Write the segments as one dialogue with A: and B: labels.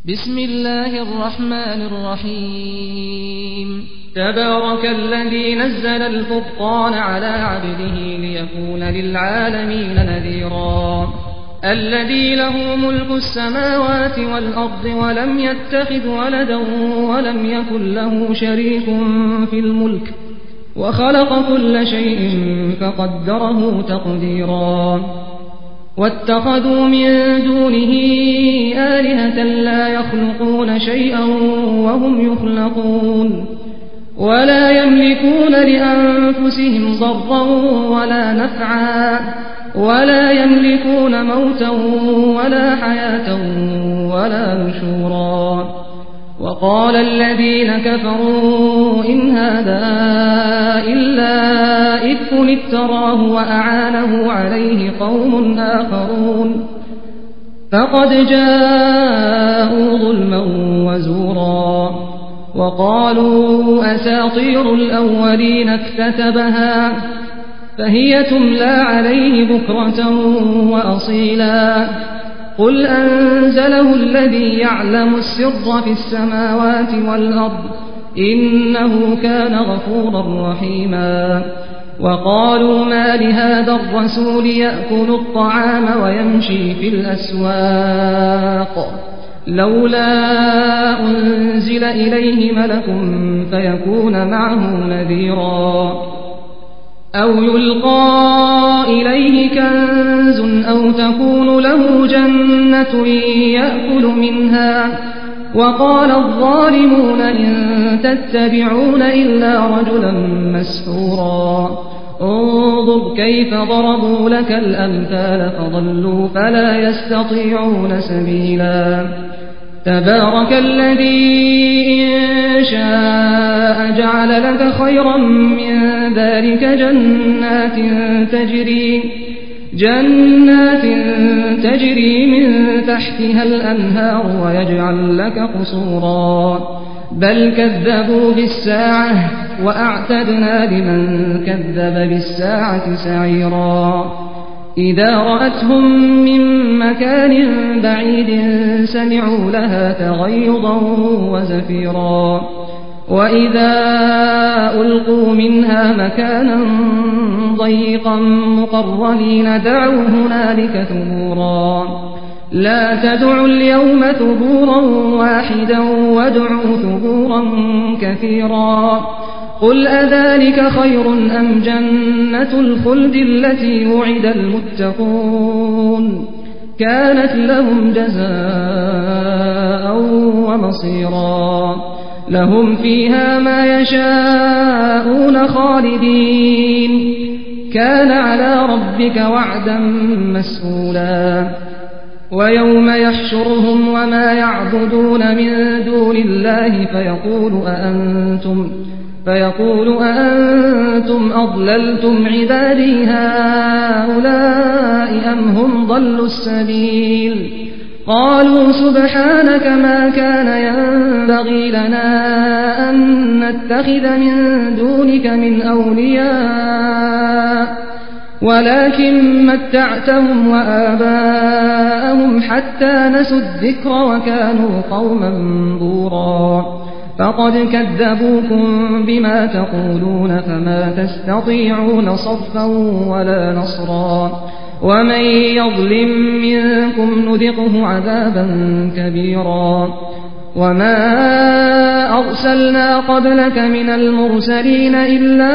A: بسم الله الرحمن الرحيم
B: تبارك الذي نزل الفرقان على عبده ليكون للعالمين نذيرا الذي له ملك السماوات والأرض ولم يتخذ ولدا ولم يكن له شريك في الملك وخلق كل شيء فقدره تقديرا واتخذوا من دونه آلهة لا يخلقون شيئا وهم يخلقون ولا يملكون لأنفسهم ضرا ولا نفعا ولا يملكون موتا ولا حياة ولا نشورا وقال الذين كفروا إن هذا إلا إفك افتراه وأعانه عليه قوم آخرون فقد جاءوا ظلما وزورا وقالوا أساطير الأولين اكتتبها فهي تملى عليه بكرة وأصيلا قل أنزله الذي يعلم السر في السماوات والأرض إنه كان غفورا رحيما وقالوا ما لهذا الرسول يأكل الطعام ويمشي في الأسواق لولا أنزل إليه ملك فيكون معه نذيرا أو يلقى إليه كنز أو تكون له جنة يأكل منها وقال الظالمون إن تتبعون إلا رجلا مسحورا انظر كيف ضربوا لك الأمثال فضلوا فلا يستطيعون سبيلا تبارك الذي إن شاء جعل لك خيرا من ذلك جنات تجري من تحتها الأنهار ويجعل لك قصورا بل كذبوا بالساعة وأعتدنا لمن كذب بالساعة سعيرا إذا رأتهم من مكان بعيد سمعوا لها تغيظا وزفيرا وإذا ألقوا منها مكانا ضيقا مقرنين دعوا هنالك ثبورا لا تدعوا اليوم ثبورا واحدا وادعوا ثبورا كثيرا قل أذلك خير أم جنة الخلد التي وعد المتقون كانت لهم جزاء ومصيرا لهم فيها ما يشاءون خالدين كان على ربك وعدا مسئولا ويوم يحشرهم وما يعبدون من دون الله فيقول أأنتم أضللتم عبادي هؤلاء أم هم ضلوا السبيل قالوا سبحانك ما كان ينبغي لنا أن نتخذ من دونك من أولياء ولكن متعتهم وآباءهم حتى نسوا الذكر وكانوا قوما بورا فقد كذبوكم بما تقولون فما تستطيعون صرفا ولا نصرا ومن يظلم منكم نذقه عذابا كبيرا وما أرسلنا قبلك من المرسلين إلا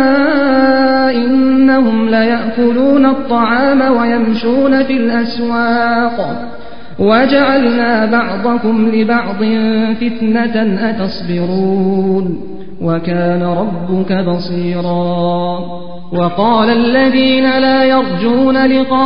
B: إنهم ليأكلون الطعام ويمشون في الأسواق وجعلنا بعضكم لبعض فتنة أتصبرون وكان ربك بصيرا وقال الذين لا يرجون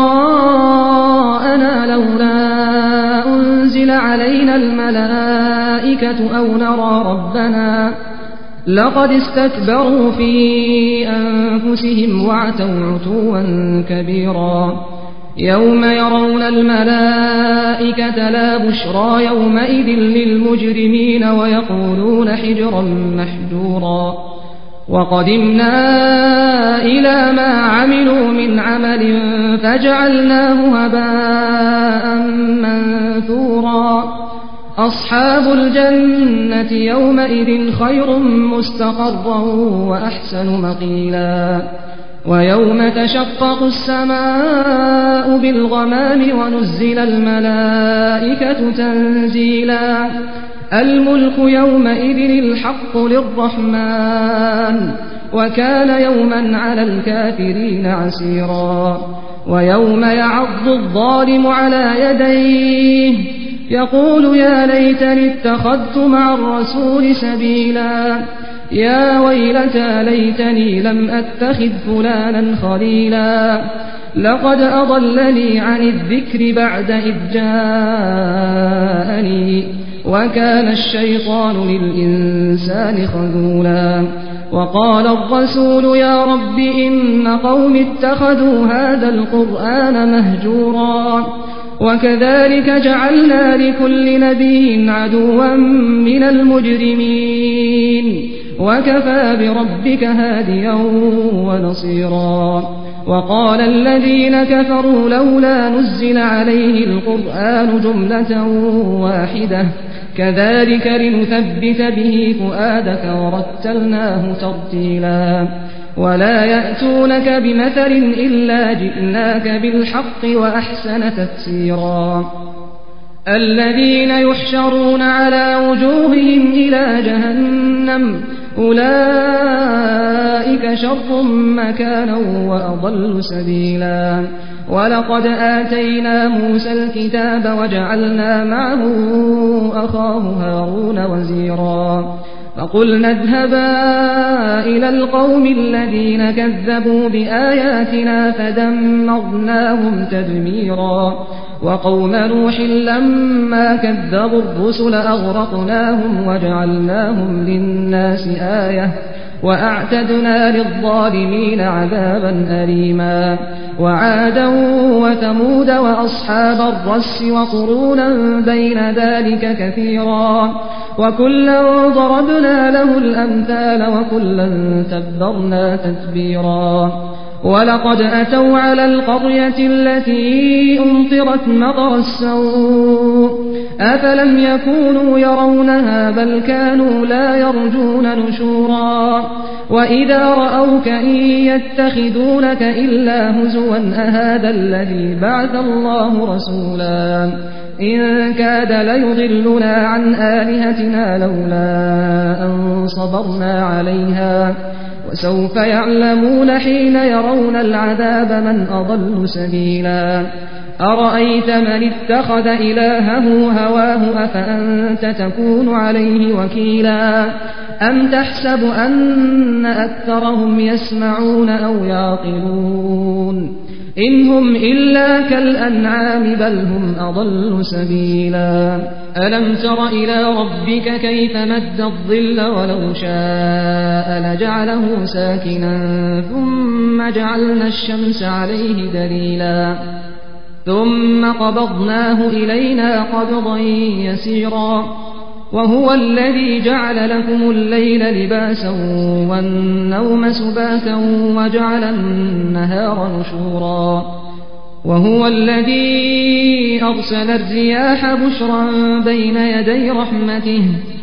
B: لقاءنا لولا أنزل علينا الملائكة أو نرى ربنا لقد استكبروا في أنفسهم وعتوا عتوا كبيرا يوم يرون الملائكة لا بشرى يومئذ للمجرمين ويقولون حجرا محجورا وقدمنا إلى ما عملوا من عمل فجعلناه هباء منثورا أصحاب الجنة يومئذ خير مستقرا وأحسن مقيلا ويوم تشقق السماء بالغمام ونزل الملائكة تنزيلا الملك يومئذ الحق للرحمن وكان يوما على الكافرين عسيرا ويوم يعض الظالم على يديه يقول يا ليتني اتخذت مع الرسول سبيلا يا ويلتى ليتني لم أتخذ فلانا خليلا لقد أضلني عن الذكر بعد إذ جاءني وكان الشيطان للإنسان خذولا وقال الرسول يا رب إن قوم اتخذوا هذا القرآن مهجورا وكذلك جعلنا لكل نبي عدوا من المجرمين وكفى بربك هاديا ونصيرا وقال الذين كفروا لولا نزل عليه القرآن جملة واحدة كذلك لنثبت به فؤادك ورتلناه ترتيلا ولا يأتونك بمثل إلا جئناك بالحق وأحسن تفسيرا الذين يحشرون على وجوههم إلى جهنم أولئك شر مكانا وأضل سبيلا ولقد آتينا موسى الكتاب وجعلنا معه أخاه هارون وزيرا فقلنا اذهبا إلى القوم الذين كذبوا بآياتنا فدمرناهم تدميرا وقوم نوح لما كذبوا الرسل أغرقناهم وجعلناهم للناس آية وأعتدنا للظالمين عذابا أليما وعادا وثمود وأصحاب الرس وقرونا بين ذلك كثيرا وكلا ضربنا له الأمثال وكلا تبرنا تتبيرا ولقد أتوا على القرية التي أمطرت مطر السوء أفلم يكونوا يرونها بل كانوا لا يرجون نشورا وإذا رأوك إن يتخذونك إلا هزوا أهذا الذي بعث الله رسولا إن كاد ليضلنا عن آلهتنا لولا أن صبرنا عليها وسوف يعلمون حين يرون العذاب من أضل سبيلا أرأيت من اتخذ إلهه هواه أفأنت تكون عليه وكيلا أم تحسب أن أكثرهم يسمعون أو يعقلون إن هم إلا كالأنعام بل هم أضل سبيلا ألم تر إلى ربك كيف مد الظل ولو شاء لجعله ساكنا ثم جعلنا الشمس عليه دليلا ثم قبضناه إلينا قبضا يسيرا وهو الذي جعل لكم الليل لباسا والنوم سباتا وجعل النهار نشورا وهو الذي أرسل الرياح بشرا بين يدي رحمته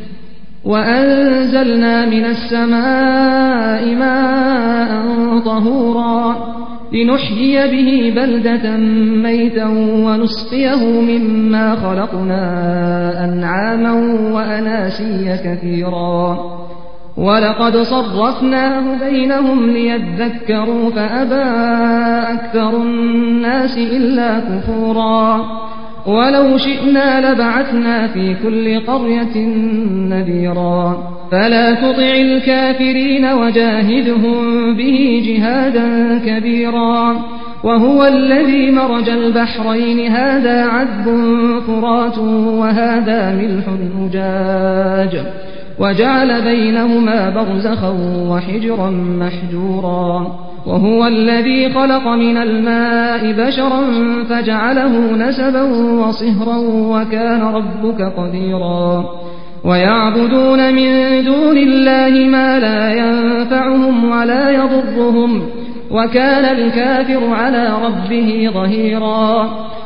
B: وأنزلنا من السماء ماء طهورا لنحيي به بلدة ميتا ونسقيه مما خلقنا أنعاما وأناسيا كثيرا ولقد صرفناه بينهم ليذكروا فأبى أكثر الناس إلا كفورا ولو شئنا لبعثنا في كل قرية نذيرا فلا تطع الكافرين وجاهدهم به جهادا كبيرا وهو الذي مرج البحرين هذا عذب فرات وهذا ملح أجاج وجعل بينهما برزخا وحجرا محجورا وهو الذي خلق من الماء بشرا فجعله نسبا وصهرا وكان ربك قديرا ويعبدون من دون الله ما لا ينفعهم ولا يضرهم وكان الكافر على ربه ظهيرا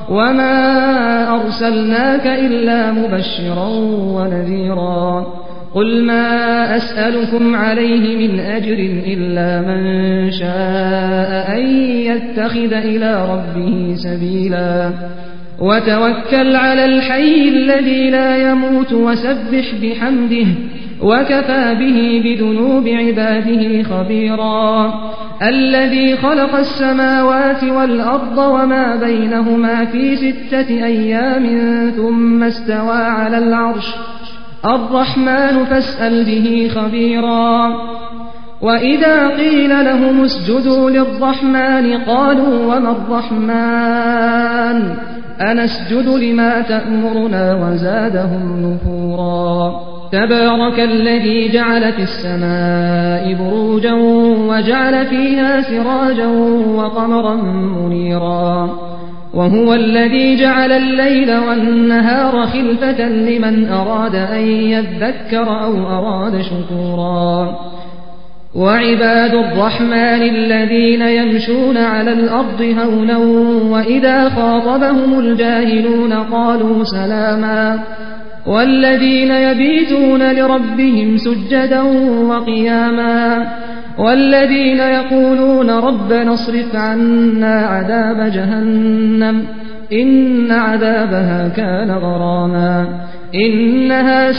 B: وما أرسلناك إلا مبشرا ونذيرا قل ما أسألكم عليه من أجر إلا من شاء أن يتخذ إلى ربه سبيلا وتوكل على الحي الذي لا يموت وسبح بحمده وكفى به بذنوب عباده خبيرا الذي خلق السماوات والأرض وما بينهما في 6 أيام ثم استوى على العرش الرحمن فاسأل به خبيرا وإذا قيل لهم اسجدوا للرحمن قالوا وما الرحمن أنسجد لما تأمرنا وزادهم نفورا تبارك الذي جعل في السماء بروجا وجعل فيها سراجا وقمرا منيرا وهو الذي جعل الليل والنهار خلفة لمن أراد أن يذكر أو أراد شكورا وعباد الرحمن الذين يمشون على الأرض هونا وإذا خاطبهم الجاهلون قالوا سلاما والذين يبيتون لربهم سجدا وقياما والذين يقولون ربنا اصرف عنا عذاب جهنم إن عذابها كان غراما إنها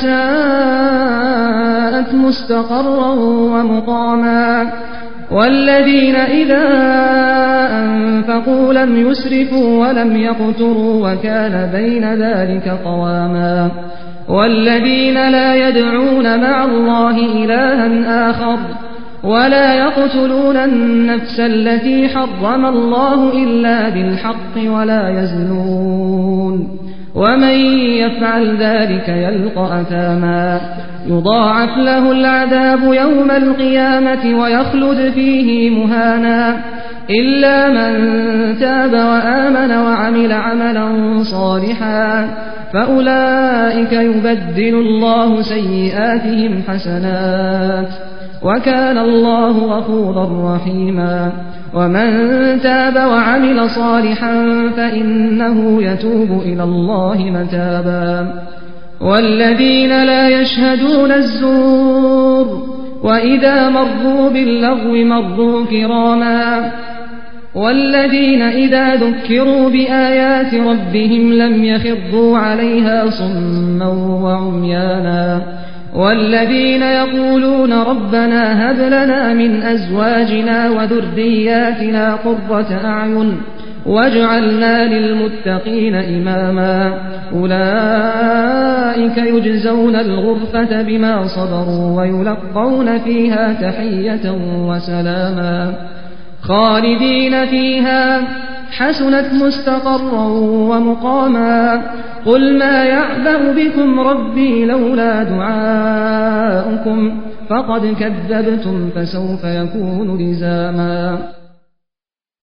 B: ساءت مستقرا ومقاما والذين إذا أنفقوا لم يسرفوا ولم يقتروا وكان بين ذلك قواما والذين لا يدعون مع الله إلها آخر ولا يقتلون النفس التي حرم الله إلا بالحق ولا يزنون ومن يفعل ذلك يلقى أثاما يضاعف له العذاب يوم القيامة ويخلد فيه مهانا إلا من تاب وآمن وعمل عملا صالحا فأولئك يبدل الله سيئاتهم حسنات وكان الله غفورا رحيما ومن تاب وعمل صالحا فإنه يتوب إلى الله متابا والذين لا يشهدون الزور وإذا مروا باللغو مروا كراما والذين إذا ذكروا بآيات ربهم لم يخروا عليها صما وعميانا والذين يقولون ربنا هب لنا من أزواجنا وذرياتنا قرة أعين واجعلنا للمتقين إماما أولئك يجزون الغرفة بما صبروا ويلقون فيها تحية وسلاما خالدين فيها حسنت مستقرا ومقاما قل ما يعبأ بكم ربي لولا دعاؤكم فقد كذبتم فسوف يكون لزاما